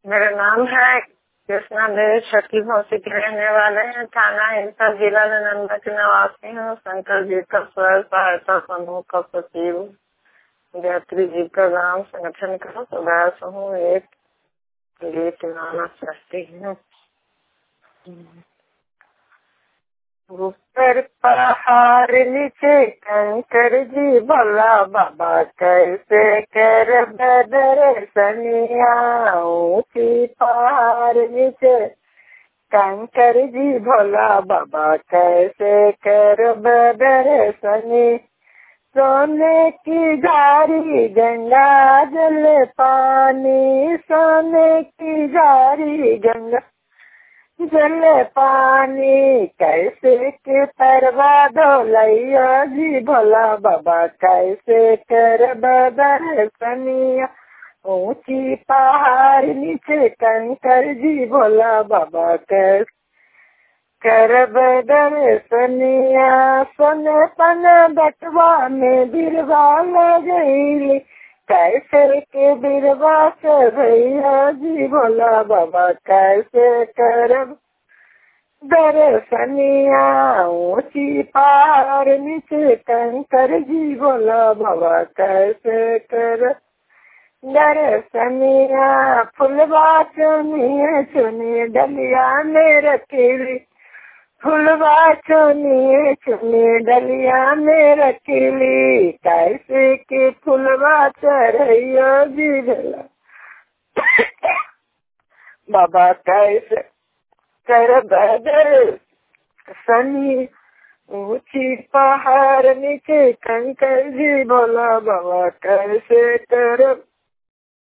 मेरा नाम है कृष्णा देवी, छठी भौसी के रहने वाले हैं। थाना हिंसा, जिला नालंदा के निवासी हूँ। शंकर जी का स्वयं सहायता समूह का सचिव, गायत्री जी का गांव संगठन का सदस्य हूँ। एक गीत गाना चाहती हूँ। ऊपर पहाड़ नीचे कंकर जी भोला बाबा, कैसे कर बदर सनिया। ऊंची पहाड़ नीचे कंकर जी भोला बाबा, कैसे कर बदर सनी। सोने की झारी गंगा जल पानी, सोने की झारी गंगा जल पानी, कैसे के परवा धोलैया जी भोला बाबा, कैसे कर बदर सनिया। ऊंची पहाड़ नीचे कंकर जी भोला बाबा, कैसे कर बदर सनिया। सोने पन बटवा में बिरवा लगैली, कैसे के बिरवा से भैया जी भोला बाबा, कैसे कर दर्शनिया। ऊंची पहाड़ नीचे कंकर जी भोला बाबा, कैसे कर दर्शनिया। फुलवा चुनिए चुनिए डलिया में रखीली, फुलवा चुनिए चुनिए डलिया में रखीली, कैसे के फुलवा चढ़ैया जी भोला बाबा, कैसे कर बदर सनी। ऊंची पहाड़ नीचे कंकर जी भोला बाबा, कैसे कर